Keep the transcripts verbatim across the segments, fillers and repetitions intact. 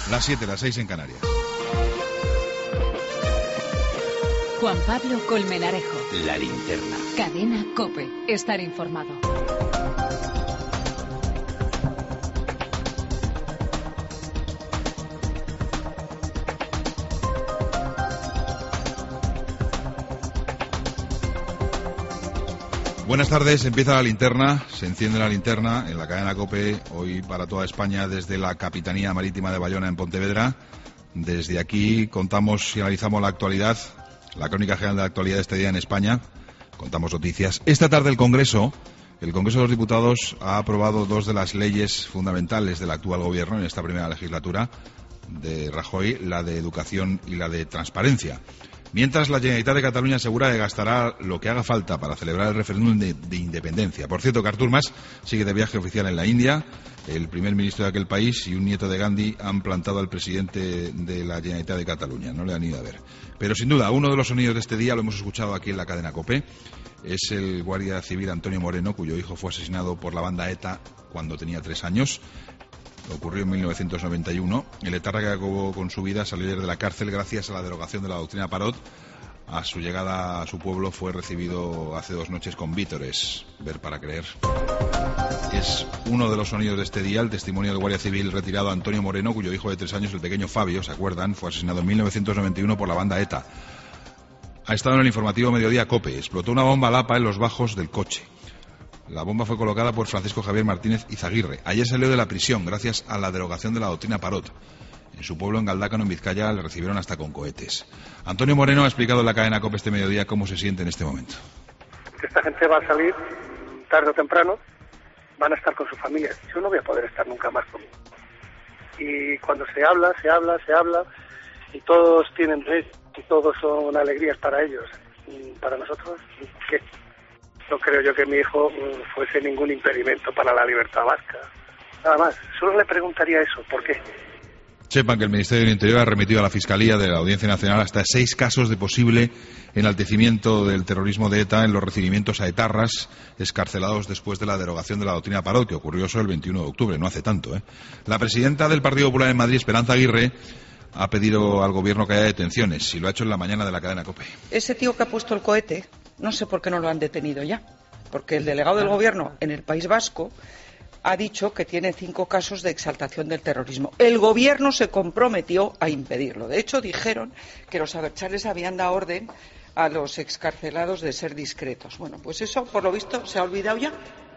Las siete, las seis en Canarias. Juan Pablo Colmenarejo. La linterna. Cadena COPE. Estar informado. Buenas tardes, empieza la linterna, se enciende la linterna en la cadena COPE, hoy para toda España desde la Capitanía Marítima de Bayona en Pontevedra. Desde aquí contamos y analizamos la actualidad, la crónica general de la actualidad de este día en España, contamos noticias. Esta tarde el Congreso, el Congreso de los Diputados ha aprobado dos de las leyes fundamentales del actual gobierno en esta primera legislatura de Rajoy, la de educación y la de transparencia. Mientras, la Generalitat de Cataluña asegura que gastará lo que haga falta para celebrar el referéndum de, de independencia. Por cierto, que Artur Mas sigue de viaje oficial en la India. El primer ministro de aquel país y un nieto de Gandhi han plantado al presidente de la Generalitat de Cataluña. No le han ido a ver. Pero sin duda, uno de los sonidos de este día, lo hemos escuchado aquí en la cadena COPE, es el guardia civil Antonio Moreno, cuyo hijo fue asesinado por la banda ETA cuando tenía tres años. Ocurrió en mil novecientos noventa y uno. El etarra que acabó con su vida salió de la cárcel gracias a la derogación de la doctrina Parot. A su llegada a su pueblo fue recibido hace dos noches con vítores. Ver para creer. Es uno de los sonidos de este día, el testimonio del guardia civil retirado Antonio Moreno, cuyo hijo de tres años, el pequeño Fabio, ¿se acuerdan?, fue asesinado en mil novecientos noventa y uno por la banda ETA. Ha estado en el informativo Mediodía COPE. Explotó una bomba Lapa en los bajos del coche. La bomba fue colocada por Francisco Javier Martínez Izaguirre. Ayer salió de la prisión gracias a la derogación de la doctrina Parot. En su pueblo, en Galdácano, en Vizcaya, le recibieron hasta con cohetes. Antonio Moreno ha explicado en la cadena COPE este mediodía cómo se siente en este momento. Esta gente va a salir tarde o temprano, van a estar con su familia. Yo no voy a poder estar nunca más conmigo. Y cuando se habla, se habla, se habla, y todos tienen derecho, y todos son alegrías para ellos. Y para nosotros, ¿qué? No creo yo que mi hijo fuese ningún impedimento para la libertad vasca. Nada más. Solo le preguntaría eso. ¿Por qué? Sepan que el Ministerio del Interior ha remitido a la Fiscalía de la Audiencia Nacional hasta seis casos de posible enaltecimiento del terrorismo de ETA en los recibimientos a etarras excarcelados después de la derogación de la doctrina Parot, que ocurrió eso el veintiuno de octubre, no hace tanto, ¿eh? La presidenta del Partido Popular en Madrid, Esperanza Aguirre, ha pedido al Gobierno que haya detenciones, y lo ha hecho en la mañana de la cadena COPE. Ese tío que ha puesto el cohete, no sé por qué no lo han detenido ya, porque el delegado del Gobierno en el País Vasco ha dicho que tiene cinco casos de exaltación del terrorismo. El Gobierno se comprometió a impedirlo. De hecho, dijeron que los abertzales habían dado orden a los excarcelados de ser discretos. Bueno, pues eso, por lo visto, se ha olvidado ya.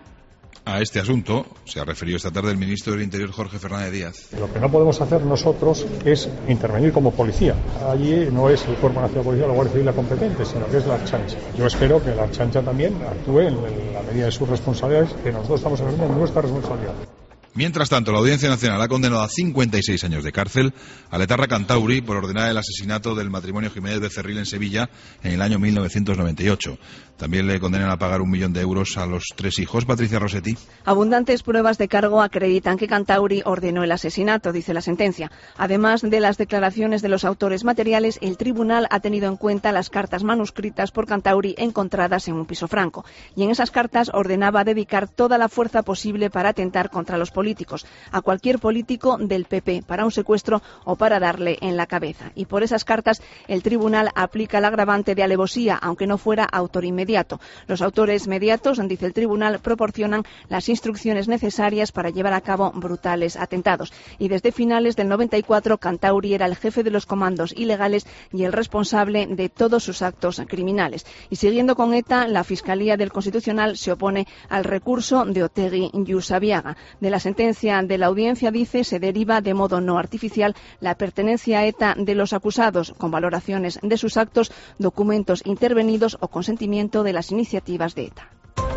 A este asunto se ha referido esta tarde el ministro del Interior, Jorge Fernández Díaz. Lo que no podemos hacer nosotros es intervenir como policía. Allí no es el Cuerpo Nacional de Policía o la Guardia Civil la competente, sino que es la Ertzaintza. Yo espero que la Ertzaintza también actúe en la medida de sus responsabilidades, que nosotros estamos asumiendo nuestra responsabilidad. Mientras tanto, la Audiencia Nacional ha condenado a cincuenta y seis años de cárcel al etarra Cantauri por ordenar el asesinato del matrimonio Jiménez Becerril en Sevilla en el año mil novecientos noventa y ocho. También le condenan a pagar un millón de euros a los tres hijos. Patricia Rossetti. Abundantes pruebas de cargo acreditan que Cantauri ordenó el asesinato, dice la sentencia. Además de las declaraciones de los autores materiales, el tribunal ha tenido en cuenta las cartas manuscritas por Cantauri encontradas en un piso franco. Y en esas cartas ordenaba dedicar toda la fuerza posible para atentar contra los políticos, a cualquier político del P P, para un secuestro o para darle en la cabeza. Y por esas cartas el tribunal aplica el agravante de alevosía, aunque no fuera autor inmediato. Los autores mediatos, dice el tribunal, proporcionan las instrucciones necesarias para llevar a cabo brutales atentados. Y desde finales del noventa y cuatro, Cantauri era el jefe de los comandos ilegales y el responsable de todos sus actos criminales. Y siguiendo con ETA, la Fiscalía del Constitucional se opone al recurso de Otegi y Usabiaga. De la sentencia de la audiencia, dice, se deriva de modo no artificial la pertenencia a ETA de los acusados, con valoraciones de sus actos, documentos intervenidos o consentimiento de las iniciativas de ETA.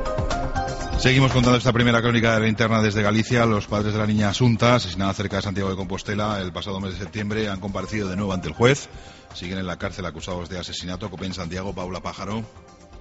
Seguimos contando esta primera crónica de la linterna desde Galicia. Los padres de la niña Asunta, asesinada cerca de Santiago de Compostela el pasado mes de septiembre, han comparecido de nuevo ante el juez. Siguen en la cárcel acusados de asesinato. COPE en Santiago, Paula Pájaro.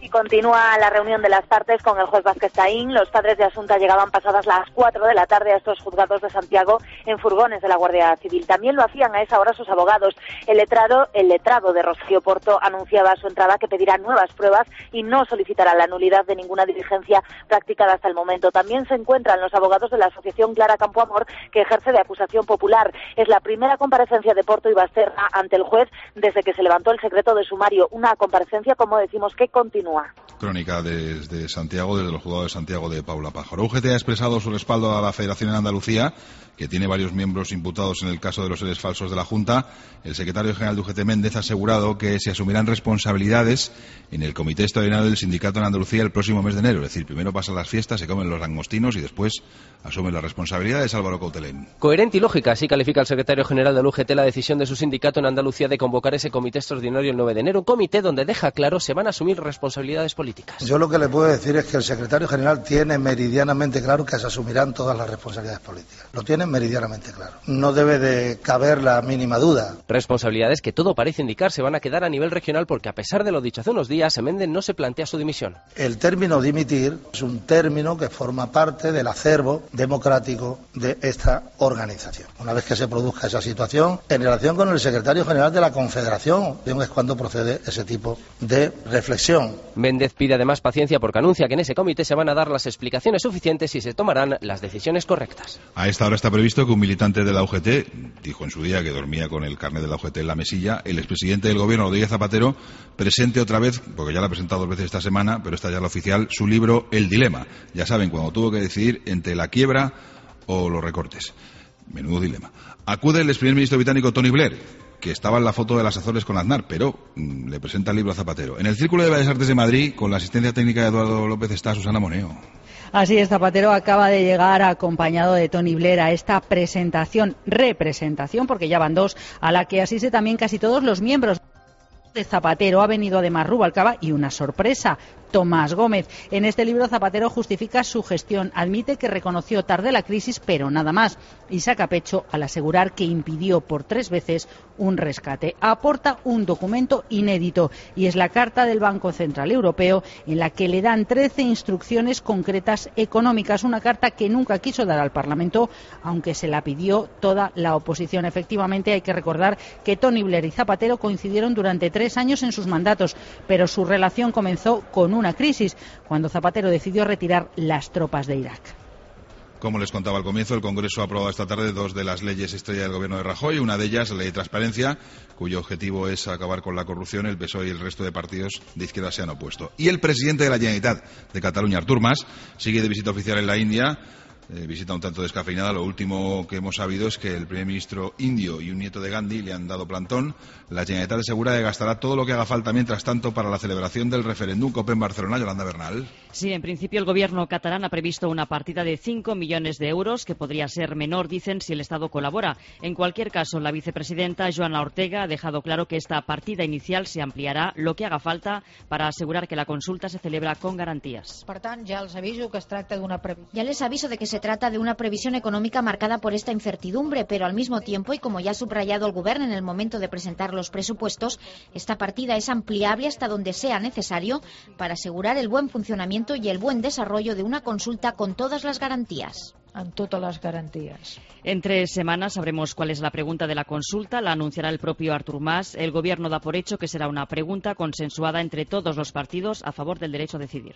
Y continúa la reunión de las partes con el juez Vázquez Taín. Los padres de Asunta llegaban pasadas las cuatro de la tarde a estos juzgados de Santiago en furgones de la Guardia Civil. También lo hacían a esa hora sus abogados. El letrado, el letrado de Rocío Porto anunciaba a su entrada que pedirá nuevas pruebas y no solicitará la nulidad de ninguna diligencia practicada hasta el momento. También se encuentran los abogados de la Asociación Clara Campoamor, que ejerce de acusación popular. Es la primera comparecencia de Porto y Basterra ante el juez desde que se levantó el secreto de sumario. Una comparecencia, como decimos, que continúa. Crónica desde Santiago, desde los juzgados de Santiago, de Paula Pájaro. U G T ha expresado su respaldo a la Federación en Andalucía, que tiene varios miembros imputados en el caso de los seres falsos de la Junta. El secretario general de U G T, Méndez, ha asegurado que se asumirán responsabilidades en el Comité Extraordinario del Sindicato en Andalucía el próximo mes de enero. Es decir, primero pasan las fiestas, se comen los langostinos y después asumen las responsabilidades. Álvaro Coutelén. Coherente y lógica, así califica el secretario general del U G T la decisión de su sindicato en Andalucía de convocar ese Comité Extraordinario el nueve de enero, un comité donde deja claro se van a asumir responsabilidades políticas. Yo lo que le puedo decir es que el secretario general tiene meridianamente claro que se asumirán todas las responsabilidades políticas. Lo tiene meridianamente claro. No debe de caber la mínima duda. Responsabilidades que todo parece indicar se van a quedar a nivel regional porque, a pesar de lo dicho hace unos días, Méndez no se plantea su dimisión. El término dimitir es un término que forma parte del acervo democrático de esta organización. Una vez que se produzca esa situación, en relación con el secretario general de la Confederación, es cuando procede ese tipo de reflexión. Méndez pide además paciencia porque anuncia que en ese comité se van a dar las explicaciones suficientes y se tomarán las decisiones correctas. A esta hora está previsto que un militante de la U G T, dijo en su día que dormía con el carnet de la U G T en la mesilla, el expresidente del gobierno, Rodríguez Zapatero, presente otra vez, porque ya lo ha presentado dos veces esta semana, pero esta ya es la oficial, su libro El Dilema. Ya saben, cuando tuvo que decidir entre la quiebra o los recortes. Menudo dilema. Acude el exprimer ministro británico Tony Blair, que estaba en la foto de las Azores con Aznar, pero mmm, le presenta el libro a Zapatero. En el Círculo de Bellas Artes de Madrid, con la asistencia técnica de Eduardo López, está Susana Moneo. Así es, Zapatero acaba de llegar acompañado de Tony Blair a esta presentación, representación, porque ya van dos, a la que asisten también casi todos los miembros de Zapatero. Ha venido además Rubalcaba y una sorpresa, Tomás Gómez. En este libro Zapatero justifica su gestión, admite que reconoció tarde la crisis, pero nada más, y saca pecho al asegurar que impidió por tres veces un rescate. Aporta un documento inédito y es la carta del Banco Central Europeo en la que le dan trece instrucciones concretas económicas, una carta que nunca quiso dar al Parlamento, aunque se la pidió toda la oposición. Efectivamente, hay que recordar que Tony Blair y Zapatero coincidieron durante tres años en sus mandatos, pero su relación comenzó con una crisis, cuando Zapatero decidió retirar las tropas de Irak. Como les contaba al comienzo, el Congreso ha aprobado esta tarde dos de las leyes estrella del gobierno de Rajoy. Una de ellas, la ley de transparencia, cuyo objetivo es acabar con la corrupción. El P S O E y el resto de partidos de izquierda se han opuesto. Y el presidente de la Generalitat de Cataluña, Artur Mas, sigue de visita oficial en la India. Eh, visita un tanto descafeinada. Lo último que hemos sabido es que el primer ministro indio y un nieto de Gandhi le han dado plantón. La Generalitat asegura que gastará todo lo que haga falta mientras tanto para la celebración del referéndum COPE en Barcelona. Yolanda Bernal. Sí, en principio el gobierno catalán ha previsto una partida de cinco millones de euros, que podría ser menor, dicen, si el Estado colabora. En cualquier caso, la vicepresidenta Joana Ortega ha dejado claro que esta partida inicial se ampliará lo que haga falta para asegurar que la consulta se celebra con garantías. Per tant, ja els aviso que es tracta d'una previsión. Ya les aviso de que se trata de una previsión económica marcada por esta incertidumbre, pero al mismo tiempo, y como ya ha subrayado el Gobierno en el momento de presentar los presupuestos, esta partida es ampliable hasta donde sea necesario para asegurar el buen funcionamiento y el buen desarrollo de una consulta con todas las garantías. Amb totes les garanties. En tres semanas sabremos cuál es la pregunta de la consulta. La anunciará el propio Artur Mas. El Gobierno da por hecho que será una pregunta consensuada entre todos los partidos a favor del derecho a decidir.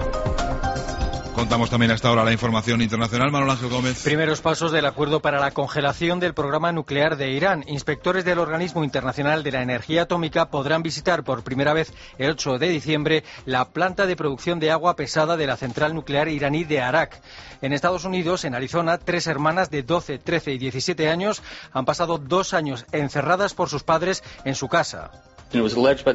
Contamos también hasta ahora la información internacional. Manuel Ángel Gómez. Primeros pasos del acuerdo para la congelación del programa nuclear de Irán. Inspectores del Organismo Internacional de la Energía Atómica podrán visitar por primera vez el ocho de diciembre la planta de producción de agua pesada de la central nuclear iraní de Arak. En Estados Unidos, en Arizona, tres hermanas de doce, trece y diecisiete años han pasado dos años encerradas por sus padres en su casa. El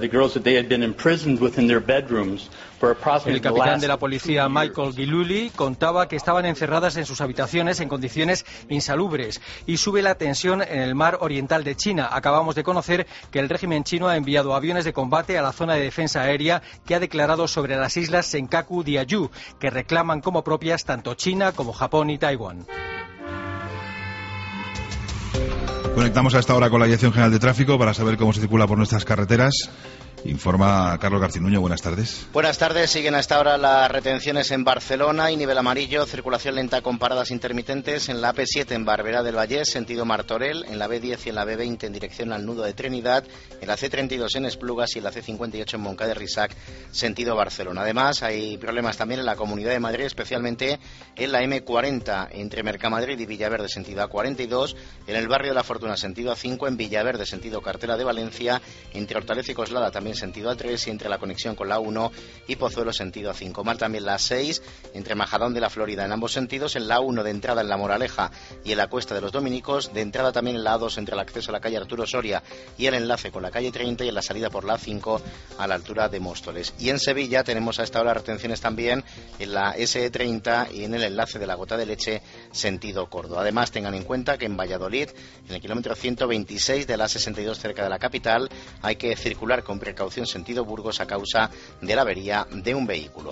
capitán de la policía, Michael Gillooly, contaba que estaban encerradas en sus habitaciones en condiciones insalubres y sube la tensión en el mar oriental de China. Acabamos de conocer que el régimen chino ha enviado aviones de combate a la zona de defensa aérea que ha declarado sobre las islas Senkaku Diaoyu, que reclaman como propias tanto China como Japón y Taiwán. Conectamos a esta hora con la Dirección General de Tráfico para saber cómo se circula por nuestras carreteras. Informa Carlos Garcinuño, buenas tardes. Buenas tardes, siguen hasta ahora las retenciones en Barcelona y nivel amarillo, circulación lenta con paradas intermitentes en la A P siete en Barberá del Vallés, sentido Martorell, en la B diez y en la B veinte en dirección al nudo de Trinidad, en la C treinta y dos en Esplugas y en la C cincuenta y ocho en Moncada de Risac, sentido Barcelona. Además, hay problemas también en la Comunidad de Madrid, especialmente en la M cuarenta entre Mercamadrid y Villaverde, sentido A cuarenta y dos, en el barrio de la Fortuna, sentido A cinco, en Villaverde, sentido Cartera de Valencia, entre Hortaleza y Coslada, también sentido A tres, y entre la conexión con la A uno y Pozuelo, sentido A cinco. Mal también la A seis, entre Majadahonda de la Florida, en ambos sentidos, en la A uno de entrada en La Moraleja y en la Cuesta de los Dominicos, de entrada también en la A dos entre el acceso a la calle Arturo Soria y el enlace con la calle treinta, y en la salida por la A cinco a la altura de Móstoles. Y en Sevilla tenemos a esta hora retenciones también en la S E treinta y en el enlace de la Gota de Leche, sentido Córdoba. Además, tengan en cuenta que en Valladolid, en el kilómetro ciento veintiséis de la A sesenta y dos cerca de la capital, hay que circular con precaución sentido Burgos a causa de la avería de un vehículo.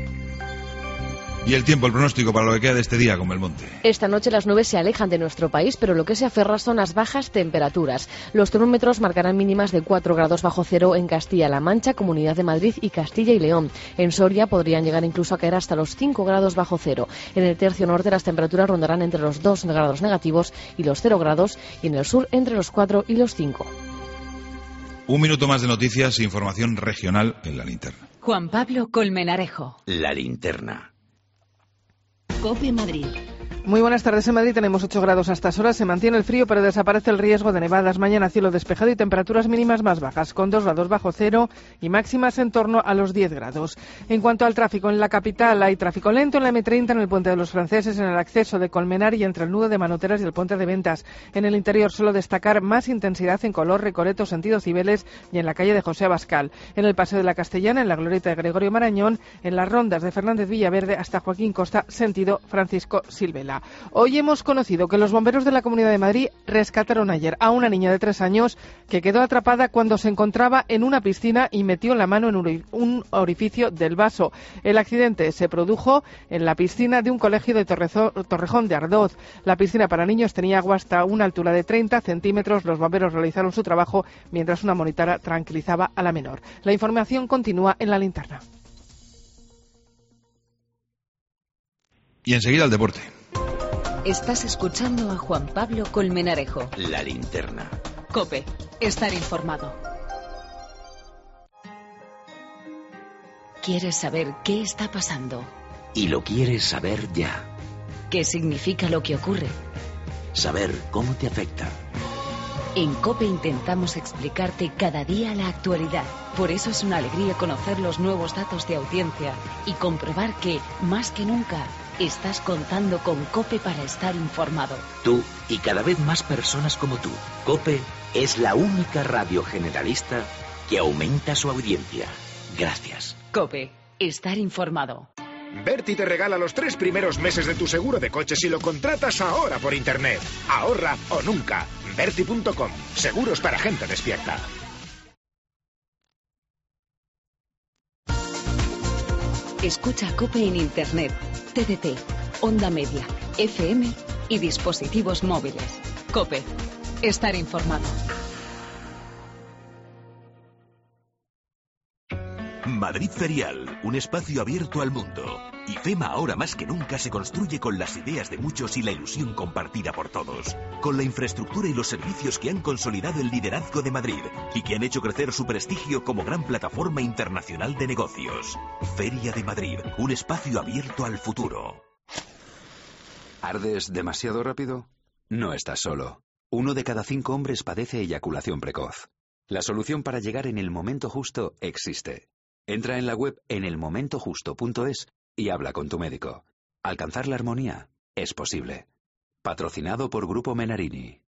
Y el tiempo, el pronóstico para lo que queda de este día con Belmonte. Esta noche las nubes se alejan de nuestro país, pero lo que se aferra son las bajas temperaturas. Los termómetros marcarán mínimas de cuatro grados bajo cero en Castilla-La Mancha, Comunidad de Madrid y Castilla y León. En Soria podrían llegar incluso a caer hasta los cinco grados bajo cero. En el tercio norte las temperaturas rondarán entre los dos grados negativos y los cero grados, y en el sur entre los cuatro y los cinco. Un minuto más de noticias e información regional en La Linterna. Juan Pablo Colmenarejo. La Linterna. COPE Madrid. Muy buenas tardes. En Madrid tenemos ocho grados a estas horas. Se mantiene el frío, pero desaparece el riesgo de nevadas. Mañana cielo despejado y temperaturas mínimas más bajas, con dos grados bajo cero y máximas en torno a los diez grados. En cuanto al tráfico, en la capital hay tráfico lento en la M treinta, en el Puente de los Franceses, en el acceso de Colmenar y entre el nudo de Manoteras y el Puente de Ventas. En el interior solo destacar más intensidad en Color, Recoleto, sentido Cibeles y en la calle de José Abascal. En el Paseo de la Castellana, en la Glorieta de Gregorio Marañón, en las rondas de Fernández Villaverde hasta Joaquín Costa, sentido Francisco Silvela. Hoy hemos conocido que los bomberos de la Comunidad de Madrid rescataron ayer a una niña de tres años que quedó atrapada cuando se encontraba en una piscina y metió la mano en un orificio del vaso. El accidente se produjo en la piscina de un colegio de Torrejón de Ardoz. La piscina para niños tenía agua hasta una altura de treinta centímetros. Los bomberos realizaron su trabajo mientras una monitora tranquilizaba a la menor. La información continúa en La Linterna. Y enseguida el deporte. Estás escuchando a Juan Pablo Colmenarejo. La Linterna. COPE. Estar informado. ¿Quieres saber qué está pasando? Y lo quieres saber ya. ¿Qué significa lo que ocurre? Saber cómo te afecta. En COPE intentamos explicarte cada día la actualidad. Por eso es una alegría conocer los nuevos datos de audiencia y comprobar que, más que nunca, estás contando con COPE para estar informado. Tú y cada vez más personas como tú. COPE es la única radio generalista que aumenta su audiencia. Gracias. COPE. Estar informado. Berti te regala los tres primeros meses de tu seguro de coche si lo contratas ahora por internet. Ahorra o nunca. Berti punto com. Seguros para gente despierta. Escucha COPE en internet, T D T, onda media, F M y dispositivos móviles. COPE. Estar informado. Madrid Ferial, un espacio abierto al mundo. IFEMA ahora más que nunca se construye con las ideas de muchos y la ilusión compartida por todos. Con la infraestructura y los servicios que han consolidado el liderazgo de Madrid y que han hecho crecer su prestigio como gran plataforma internacional de negocios. Feria de Madrid, un espacio abierto al futuro. ¿Ardes demasiado rápido? No estás solo. Uno de cada cinco hombres padece eyaculación precoz. La solución para llegar en el momento justo existe. Entra en la web en el momento justo punto es y habla con tu médico. Alcanzar la armonía es posible. Patrocinado por Grupo Menarini.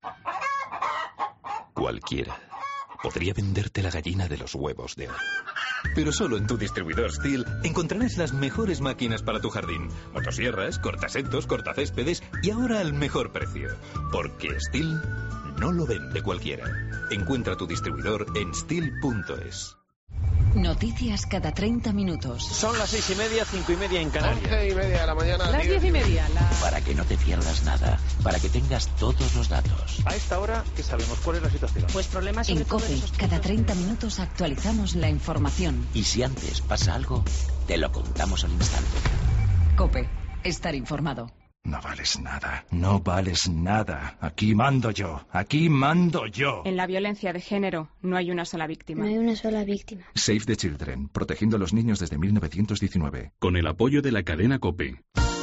Cualquiera podría venderte la gallina de los huevos de oro. Pero solo en tu distribuidor Stihl encontrarás las mejores máquinas para tu jardín. Motosierras, cortasetos, cortacéspedes y ahora al mejor precio. Porque Stihl no lo vende cualquiera. Encuentra tu distribuidor en stihl punto es. Noticias cada treinta minutos. Son las seis y media, cinco y media en Canarias. Once y media de la mañana. Las diez y media. La... Para que no te pierdas nada, para que tengas todos los datos. A esta hora, ¿qué sabemos? ¿Cuál es la situación? Pues problemas sobre En todo COPE, en esos cada puntos. treinta minutos actualizamos la información. Y si antes pasa algo, te lo contamos al instante. COPE, estar informado. No vales nada, no vales nada. Aquí mando yo, aquí mando yo. En la violencia de género no hay una sola víctima. No hay una sola víctima. Save the Children, protegiendo a los niños desde mil novecientos diecinueve. Con el apoyo de la cadena COPE.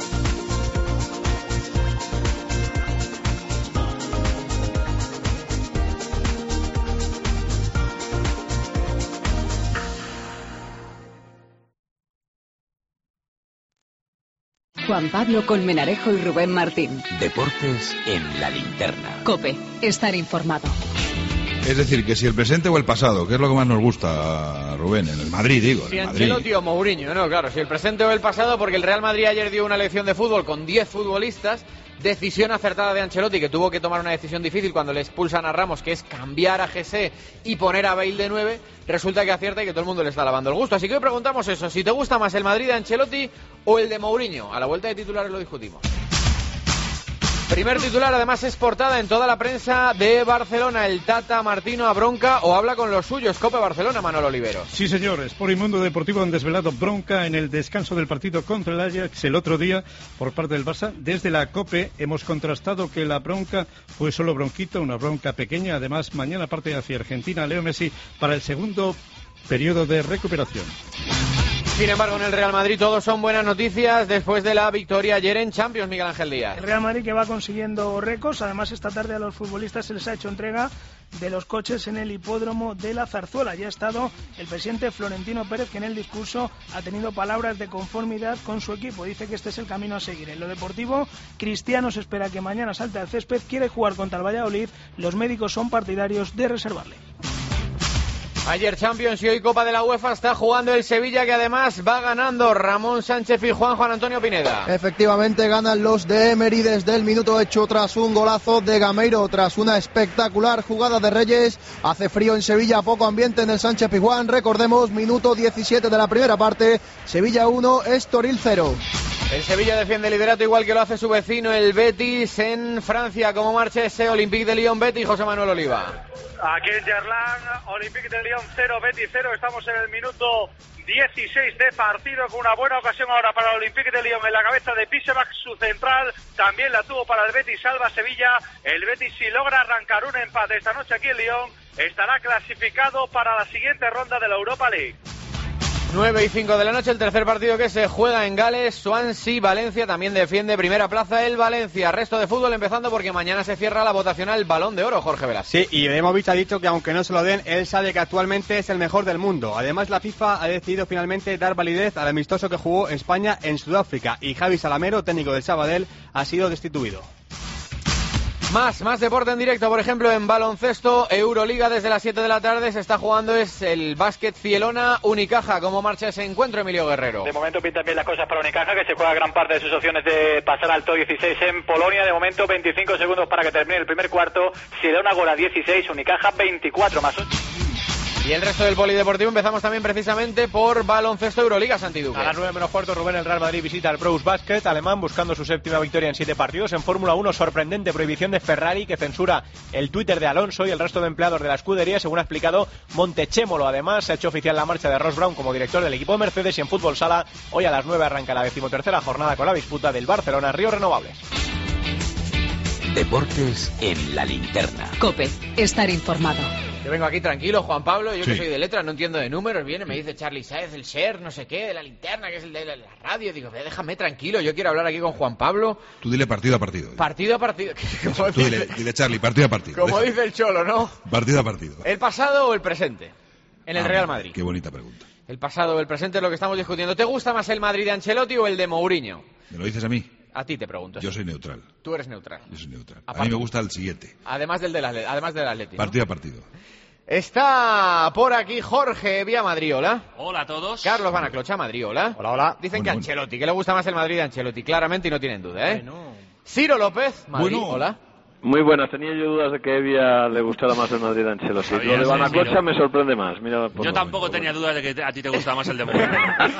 Juan Pablo Colmenarejo y Rubén Martín. Deportes en la linterna. COPE, estar informado. Es decir, que si el presente o el pasado, ¿qué es lo que más nos gusta, Rubén? En el Madrid, digo. Si en el Madrid. Ancelotti o Mourinho, no, claro, si el presente o el pasado, porque el Real Madrid ayer dio una lección de fútbol con diez futbolistas. Decisión acertada de Ancelotti, que tuvo que tomar una decisión difícil cuando le expulsan a Ramos, que es cambiar a José y poner a Bale de nueve. Resulta que acierta y que todo el mundo le está lavando el gusto. Así que hoy preguntamos eso, si te gusta más el Madrid de Ancelotti o el de Mourinho. A la vuelta de titulares lo discutimos. Primer titular, además es portada en toda la prensa de Barcelona. El Tata Martino a bronca o habla con los suyos. COPE Barcelona, Manolo Oliveros. Sí, señores. Por el Mundo Deportivo han desvelado bronca en el descanso del partido contra el Ajax el otro día por parte del Barça. Desde la COPE hemos contrastado que la bronca fue solo bronquita, una bronca pequeña. Además, mañana parte hacia Argentina Leo Messi para el segundo periodo de recuperación. Sin embargo, en el Real Madrid todos son buenas noticias después de la victoria ayer en Champions, Miguel Ángel Díaz. El Real Madrid que va consiguiendo récords. Además, esta tarde a los futbolistas se les ha hecho entrega de los coches en el hipódromo de la Zarzuela. Ya ha estado el presidente Florentino Pérez, que en el discurso ha tenido palabras de conformidad con su equipo. Dice que este es el camino a seguir. En lo deportivo, Cristiano se espera que mañana salte al césped. Quiere jugar contra el Valladolid. Los médicos son partidarios de reservarle. Ayer Champions y hoy Copa de la UEFA está jugando el Sevilla, que además va ganando. Ramón Sánchez y Juan Juan Antonio Pineda. Efectivamente ganan los de Emery desde el minuto hecho tras un golazo de Gameiro, tras una espectacular jugada de Reyes. Hace frío en Sevilla, poco ambiente en el Sánchez Pizjuán. Recordemos, minuto diecisiete de la primera parte, Sevilla uno, Estoril cero. El Sevilla defiende el liderato igual que lo hace su vecino el Betis en Francia. ¿Cómo marcha ese Olympique de Lyon Betis, José Manuel Oliva? Aquí en Gerland, Olympique de Lyon cero, Betis cero. Estamos en el minuto dieciséis de partido, con una buena ocasión ahora para el Olympique de Lyon en la cabeza de Pisevac, su central. También la tuvo para el Betis, salva Sevilla. El Betis, si logra arrancar un empate esta noche aquí en Lyon, estará clasificado para la siguiente ronda de la Europa League. nueve y cinco de la noche, el tercer partido que se juega en Gales. Swansea, Valencia también defiende primera plaza el Valencia. Resto de fútbol empezando porque mañana se cierra la votación al Balón de Oro, Jorge Velasco. Sí, y Ibrahimovic ha dicho que aunque no se lo den, él sabe que actualmente es el mejor del mundo. Además, la FIFA ha decidido finalmente dar validez al amistoso que jugó España en Sudáfrica, y Javi Salamero, técnico del Sabadell, ha sido destituido. Más, más deporte en directo, por ejemplo, en baloncesto, Euroliga desde las siete de la tarde se está jugando es el básquet Cielona Unicaja. ¿Cómo marcha ese encuentro, Emilio Guerrero? De momento pintan bien las cosas para Unicaja, que se juega gran parte de sus opciones de pasar al top dieciséis en Polonia. De momento veinticinco segundos para que termine el primer cuarto. Cielona Gora dieciséis, Unicaja veinticuatro más ocho. Y el resto del polideportivo empezamos también precisamente por baloncesto Euroliga, Santi Duque. A las nueve menos cuarto, Rubén, el Real Madrid visita el Pros Basket alemán buscando su séptima victoria en siete partidos. En Fórmula uno, sorprendente prohibición de Ferrari, que censura el Twitter de Alonso y el resto de empleados de la escudería, según ha explicado Montechémolo. Además, se ha hecho oficial la marcha de Ross Brown como director del equipo de Mercedes. Y en fútbol sala, hoy a las nueve arranca la decimotercera jornada con la disputa del Barcelona Río Renovables. Deportes en la linterna. COPE, estar informado. Yo vengo aquí tranquilo, Juan Pablo, yo Sí. que soy de letras, no entiendo de números, viene, me dice Charlie Sáez, el share, no sé qué, de la linterna, que es el de la, la radio, digo, déjame tranquilo, yo quiero hablar aquí con Juan Pablo. Tú dile partido a partido. Partido a partido. Como Tú dile, dice, dile, Charlie, partido a partido. como Deja. dice el Cholo, ¿no? Partido a partido. ¿El pasado o el presente? En el Ah, Real Madrid. Qué bonita pregunta. El pasado o el presente es lo que estamos discutiendo. ¿Te gusta más el Madrid de Ancelotti o el de Mourinho? ¿Me lo dices a mí? A ti te pregunto. Yo soy neutral. Tú eres neutral. Yo soy neutral. Aparte- A mí me gusta el siguiente. Además del, del, Atle- además del Atleti, ¿no? Partido a partido. Está por aquí Jorge vía Madrid, hola. Hola a todos. Carlos Van Aclocha, Madrid, hola. Hola, hola. Dicen Bueno, que bueno. Ancelotti, que le gusta más el Madrid de Ancelotti, claramente, y no tienen duda, ¿eh? Ciro López, Madrid, Bueno. hola. Muy buenas, tenía yo dudas de que Evia le gustara más el Madrid a Ancelotti. Lo de Banacocha me sorprende más. Mira, yo tampoco tenía dudas de que a ti te gustaba más el de Mourinho.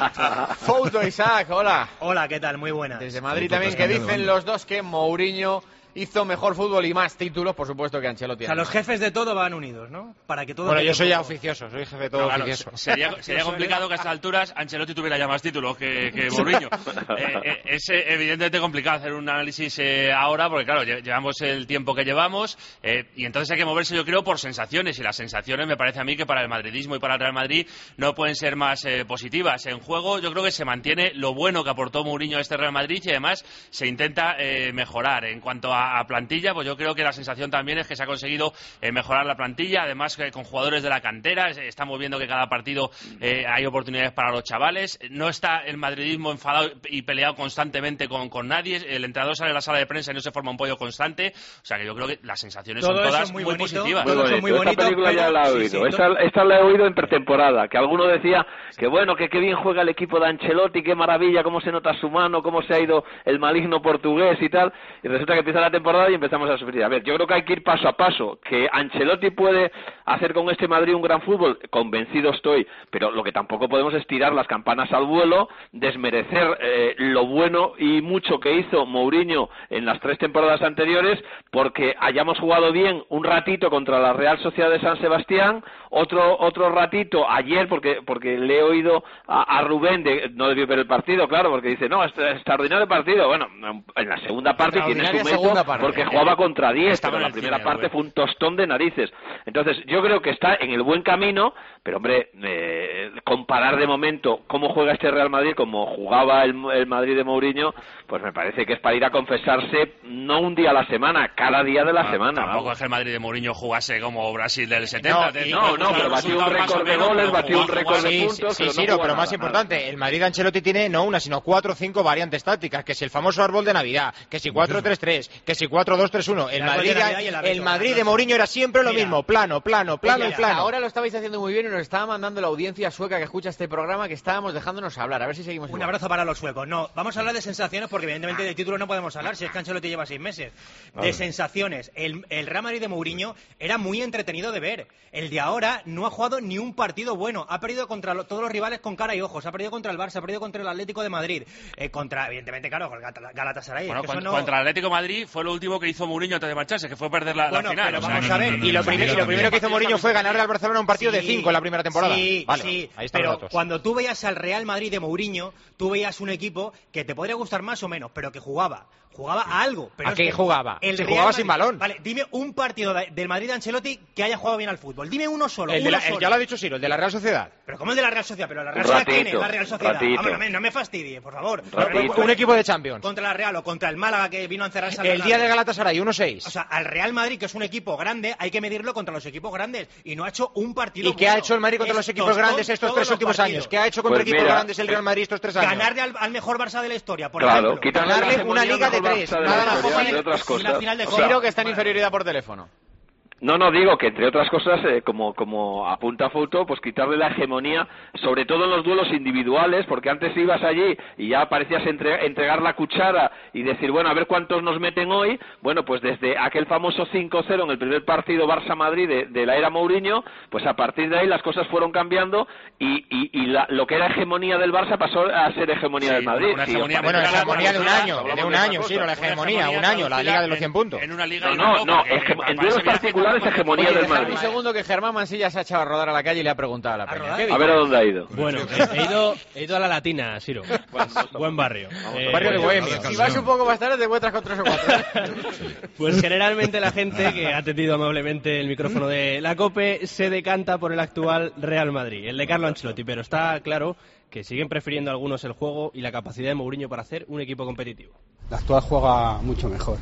Fouto, Isaac, hola. Hola, ¿qué tal? Muy buenas. Desde Madrid también, que dicen los dos que Mourinho hizo mejor fútbol y más títulos, por supuesto, que Ancelotti. O sea, los jefes de todo van unidos, ¿no? Para que todo. Bueno, yo soy ya oficioso, soy jefe de todo, claro, oficioso. Sería, sería complicado que a estas alturas Ancelotti tuviera ya más títulos que, que Mourinho. eh, eh, es evidentemente complicado hacer un análisis eh, ahora, porque claro, llevamos el tiempo que llevamos eh, y entonces hay que moverse, yo creo, por sensaciones, y las sensaciones me parece a mí que para el madridismo y para el Real Madrid no pueden ser más eh, positivas. En juego yo creo que se mantiene lo bueno que aportó Mourinho a este Real Madrid y además se intenta eh, mejorar. En cuanto a, a plantilla, pues yo creo que la sensación también es que se ha conseguido eh, mejorar la plantilla, además eh, con jugadores de la cantera. Estamos viendo que cada partido eh, hay oportunidades para los chavales. No está el madridismo enfadado y peleado constantemente con, con nadie. El entrenador sale a la sala de prensa y no se forma un pollo constante. O sea que yo creo que las sensaciones todo son todas muy, muy bonito, positivas. Muy bonito. Muy bonito, esta película pero... ya la he sí, oído. sí, esta, no... esta la he oído en pretemporada, que alguno decía que bueno, que qué bien juega el equipo de Ancelotti, qué maravilla, cómo se nota su mano, cómo se ha ido el maligno portugués y tal. Y resulta que empieza la temporada y empezamos a sufrir. A ver, yo creo que hay que ir paso a paso. Que Ancelotti puede hacer con este Madrid un gran fútbol, convencido estoy, pero lo que tampoco podemos es tirar las campanas al vuelo, desmerecer eh, lo bueno y mucho que hizo Mourinho en las tres temporadas anteriores, porque hayamos jugado bien un ratito contra la Real Sociedad de San Sebastián, otro otro ratito ayer, porque porque le he oído a, a Rubén, de, no debió ver el partido, claro, porque dice, no, es extraordinario partido. Bueno, en la segunda parte tiene su mérito, porque jugaba contra diez, pero en la primera cine, parte fue un tostón de narices. Entonces, yo creo que está en el buen camino, pero hombre, eh, comparar de momento cómo juega este Real Madrid, como jugaba el, el Madrid de Mourinho, pues me parece que es para ir a confesarse no un día a la semana, cada día de la no, semana. Tampoco ¿no? es que el Madrid de Mourinho jugase como Brasil del setenta. No, no, no, pero batió un récord de goles, batió un récord de puntos. Sí, sí, pero más importante, el Madrid de Ancelotti tiene no una, sino cuatro o cinco variantes tácticas, que si el famoso árbol de Navidad, que si cuatro tres tres, que si cuatro dos tres uno. El Madrid, el Madrid de Mourinho era siempre lo mismo, plano, plano, plano y plano. Ahora lo estabais haciendo muy bien y nos estaba mandando la audiencia sueca que escucha este programa que estábamos dejándonos hablar. A ver si seguimos. Un abrazo para los suecos. No, vamos a hablar de sensaciones porque evidentemente de título no podemos hablar si es que Ancelotti lleva seis meses. De sensaciones. El, el Real Madrid de Mourinho era muy entretenido de ver. El de ahora no ha jugado ni un partido bueno. Ha perdido contra lo, todos los rivales con cara y ojos. Ha perdido contra el Barça, ha perdido contra el Atlético de Madrid. Eh, contra, evidentemente, claro, con el Galatasaray. Bueno, es que contra, no... contra el Atlético de Madrid fue lo último que hizo Mourinho antes de marcharse, que fue perder la, bueno, la final. Pero o sea, vamos no, a ver. no, no, y lo, no, primero, no, y lo primero que hizo Mourinho fue ganarle al Barcelona un partido sí, de cinco en la primera temporada. Sí, vale, sí. Ahí están pero los datos. Cuando tú veías al Real Madrid de Mourinho, tú veías un equipo que te podría gustar más o menos, pero que jugaba. Jugaba a algo. Pero ¿A qué que jugaba? El Se Real jugaba Madrid, sin balón. Vale, dime un partido de, del Madrid de Ancelotti que haya jugado bien al fútbol. Dime uno solo. El uno de la, solo. El, ya lo ha dicho Ciro, el de la Real Sociedad. Pero ¿cómo el de la Real Sociedad? Pero la Real Ratito, Sociedad, ¿quién es la Real Sociedad? Ratito. No me, no me fastidie, por favor. Ratito. Un equipo de Champions. Contra la Real o contra el Málaga que vino a encerrarse al El día de Galatasaray, uno seis. O sea, al Real Madrid, que es un equipo grande, hay que medirlo contra los equipos grandes. Y no ha hecho un partido ¿Y qué bueno. ha hecho el Madrid contra los Estos equipos grandes estos tres últimos partidos. años? ¿Qué ha hecho contra Pues equipos mira, grandes el Real Madrid estos tres años? Ganarle al, al mejor Barça de la historia, por claro, ejemplo. Ganarle una liga de tres. Nada más más. Otras cosas. Una final de O sea, Ciro, que está en inferioridad por teléfono. No, no, digo que entre otras cosas, eh, como, como apunta Fouto, pues quitarle la hegemonía, sobre todo en los duelos individuales, porque antes ibas allí y ya parecías entre, entregar la cuchara y decir, bueno, a ver cuántos nos meten hoy. Bueno, pues desde aquel famoso cinco cero en el primer partido Barça-Madrid de, de la era Mourinho, pues a partir de ahí las cosas fueron cambiando y, y, y la, lo que era hegemonía del Barça pasó a ser hegemonía sí, del Madrid. Una sí, hegemonía, bueno, la hegemonía de un año, de un año, sí, no la hegemonía, un año, la liga de los cien puntos. En una liga no, y una no, no, que, en, que en duelos particulares hegemonía Oye, del Madrid. Un segundo que Germán Mansilla se ha echado a rodar a la calle y le ha preguntado a la peña. A ver a dónde ha ido. Bueno, he ido, he ido a la Latina, Siro. Buen barrio. Eh, barrio de Bohemia. Si vas un poco más tarde te encuentras con tres o cuatro. Pues generalmente la gente que ha atendido amablemente el micrófono de la COPE se decanta por el actual Real Madrid, el de Carlo Ancelotti, pero está claro que siguen prefiriendo algunos el juego y la capacidad de Mourinho para hacer un equipo competitivo. La actual juega mucho mejor.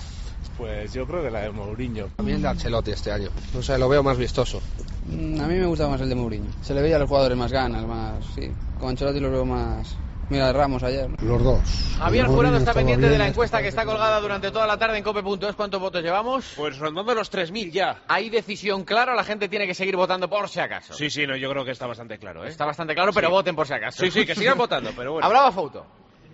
Pues yo creo que la de Mourinho. A mí el de Ancelotti este año. No sé, lo veo más vistoso. Mm, a mí me gusta más el de Mourinho. Se le veía a los jugadores más ganas, más... Sí, con Ancelotti los veo más... Mira, Ramos ayer. Los dos. Javier Jurado está pendiente de la encuesta que está colgada durante toda la tarde en cope punto es. ¿Cuántos votos llevamos? Pues rondando los tres mil ya. ¿Hay decisión clara o la gente tiene que seguir votando por si acaso? Sí, sí, no, yo creo que está bastante claro, ¿eh? Está bastante claro, pero sí. voten por si acaso. Sí, sí, que sigan votando, pero bueno. Hablaba Fouto.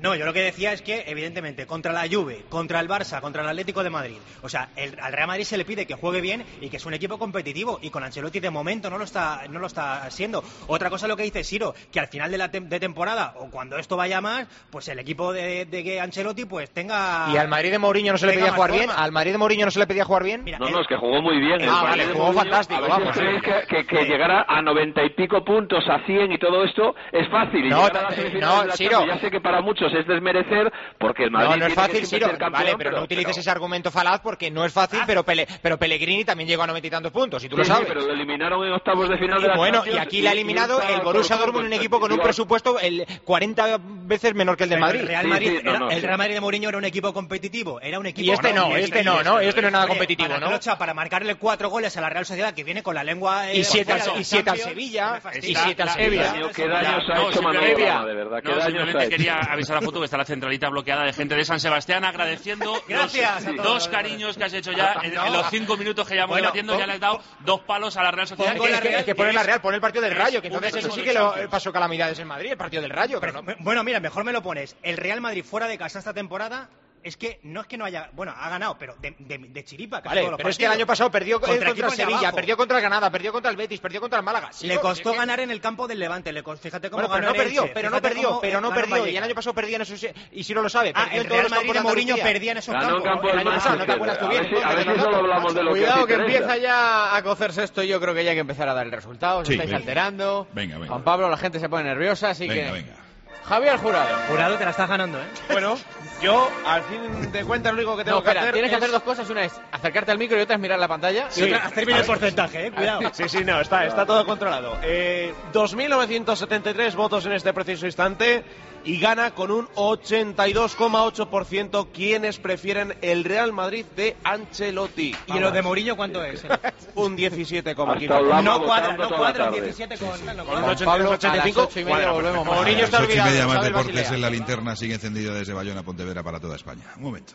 No, yo lo que decía es que, evidentemente, contra la Juve, contra el Barça, contra el Atlético de Madrid, o sea, el, al Real Madrid se le pide que juegue bien y que es un equipo competitivo, y con Ancelotti de momento no lo está no lo está siendo. Otra cosa es lo que dice Siro, que al final de la te de temporada, o cuando esto vaya más, pues el equipo de, de Ancelotti pues tenga... ¿Y al Madrid de Mourinho no se le pedía jugar forma. bien? ¿Al Madrid de Mourinho no se le pedía jugar bien? Mira, no, no, es que jugó muy bien. Ah, vale, jugó Mourinho, fantástico, a ver vamos. Si creéis que, que, que llegara a noventa y pico puntos, a cien y todo esto es fácil. Y no, no, no, Siro. Ya sé que para muchos es desmerecer, porque el Madrid no, no es fácil, Siro, campeón, vale, pero, pero no utilices pero... ese argumento falaz, porque no es fácil, ah. pero, Pele, pero Pellegrini también llegó a noventa y tantos puntos, y tú sí, lo sabes. Sí, pero lo eliminaron en octavos de final de la Bueno, Champions, y aquí le ha eliminado el Borussia Dortmund, un equipo con un presupuesto el cuarenta veces menor que el del Madrid. El Real Madrid, sí, sí, no, no, era, el Real Madrid de Mourinho era un equipo competitivo, era un equipo... Y este no, no este no, no, este no es nada competitivo, para ¿no? Clocha, para marcarle cuatro goles a la Real Sociedad, que viene con la lengua... Eh, y siete al Sevilla, y siete al Sevilla. ¿Qué daños ha hecho Manolo, de verdad? No, simplemente quería avisar a Foto que está la centralita bloqueada de gente de San Sebastián, agradeciendo Gracias los dos cariños que has hecho ya en, en los cinco minutos que llevamos bueno, debatiendo, ya le has dado dos palos a la Real Sociedad. Es que, es que pone la Real, pone el partido del Rayo, que entonces eso sí que lo pasó calamidades en Madrid, el partido del Rayo. Pero no... Bueno, mira, mejor me lo pones. El Real Madrid fuera de casa esta temporada... Es que no es que no haya... Bueno, ha ganado, pero de, de, de chiripa. Vale, pero partidos. Es que el año pasado perdió contra, contra Sevilla, perdió contra el Granada, perdió contra el Betis, perdió contra el Málaga. Sí, le costó es que... ganar en el campo del Levante. Le costó, fíjate cómo bueno, ganó pero no perdió, Elche, pero no perdió, pero no perdió. Y el año pasado perdía en esos... Y si no lo sabe, ah, el Real Madrid de Mourinho perdía en esos campos. Campo el año pasado, ¿no te acuerdas tú bien? A ver si solo hablamos de lo que Cuidado que empieza ya a cocerse esto. Yo creo que ya hay que empezar a dar el resultado. Os estáis alterando. Venga, venga. Juan Pablo, la gente se pone nerviosa, así que... Venga. Javier Jurado. Jurado, te la estás ganando, ¿eh? Bueno, yo, al fin de cuentas, lo único que tengo no, espera, que hacer tienes es... que hacer dos cosas. Una es acercarte al micro y otra es mirar la pantalla. Sí. Y otra, hacer bien el porcentaje, ¿eh? Cuidado. Sí, sí, no, está, está todo controlado. Eh, dos mil novecientos setenta y tres votos en este preciso instante y gana con un ochenta y dos coma ocho por ciento quienes prefieren el Real Madrid de Ancelotti. ¿Y lo de Mourinho cuánto es? Un diecisiete coma cinco por ciento. No cuadra, no cuadra, un diecisiete con... Con un ochenta y cinco. Bueno, volvemos. Mourinho está olvidado. Media más deportes en la linterna sigue encendido desde Bayona a Pontevedra para toda España. Un momento.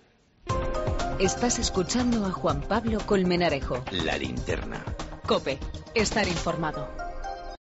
Estás escuchando a Juan Pablo Colmenarejo. La linterna. COPE. Estar informado.